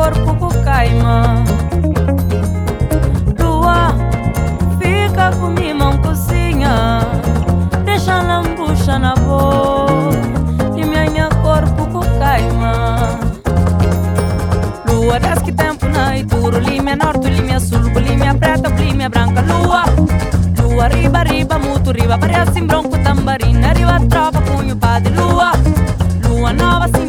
corpo que caima. Lua, fica com minha mão cozinha, deixa a lambucha na boca e minha corpo que caima. Lua, desde que tempo na ituro, linha norte, linha sul, linha preta, linha branca. Lua, lua, riba, riba, muito riba, parece bronco tambarina, riba, trova, punho, padre. Lua, lua nova, sim.